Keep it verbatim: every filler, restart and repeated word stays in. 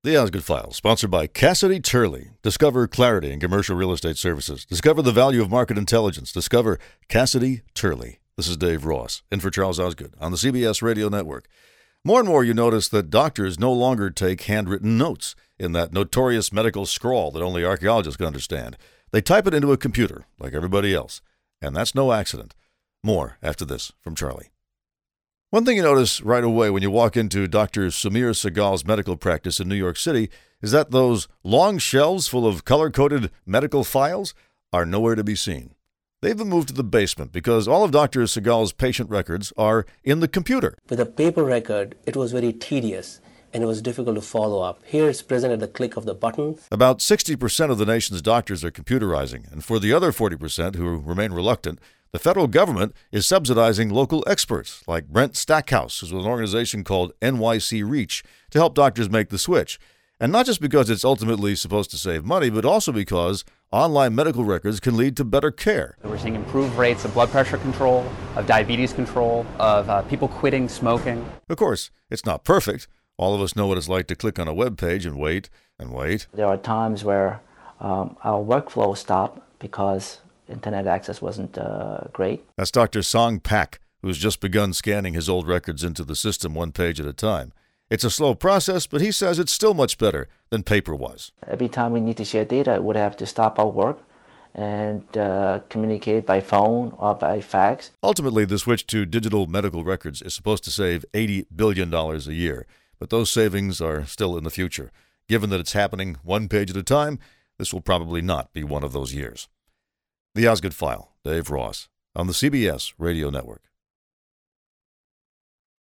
The Osgood File, sponsored by Cassidy Turley. Discover clarity in commercial real estate services. Discover the value of market intelligence. Discover Cassidy Turley. This is Dave Ross, in for Charles Osgood on the C B S Radio Network. More and more you notice that doctors no longer take handwritten notes in that notorious medical scrawl that only archaeologists can understand. They type it into a computer, like everybody else. And that's no accident. More after this from Charlie. One thing you notice right away when you walk into Doctor Samir Segal's medical practice in New York City is that those long shelves full of color-coded medical files are nowhere to be seen. They've been moved to the basement because all of Doctor Segal's patient records are in the computer. With a paper record, it was very tedious and it was difficult to follow up. Here it's present at the click of the button. About sixty percent of the nation's doctors are computerizing, and for the other forty percent who remain reluctant, the federal government is subsidizing local experts like Brent Stackhouse, who's with an organization called N Y C Reach, to help doctors make the switch. And not just because it's ultimately supposed to save money, but also because online medical records can lead to better care. We're seeing improved rates of blood pressure control, of diabetes control, of uh, people quitting smoking. Of course, it's not perfect. All of us know what it's like to click on a web page and wait and wait. There are times where um, our workflow stopped because internet access wasn't uh, great. That's Doctor Song Pak, who's just begun scanning his old records into the system one page at a time. It's a slow process, but he says it's still much better than paper was. Every time we need to share data, we would have to stop our work and uh, communicate by phone or by fax. Ultimately, the switch to digital medical records is supposed to save eighty billion dollars a year, but those savings are still in the future. Given that it's happening one page at a time, this will probably not be one of those years. The Osgood File, Dave Ross, on the C B S Radio Network.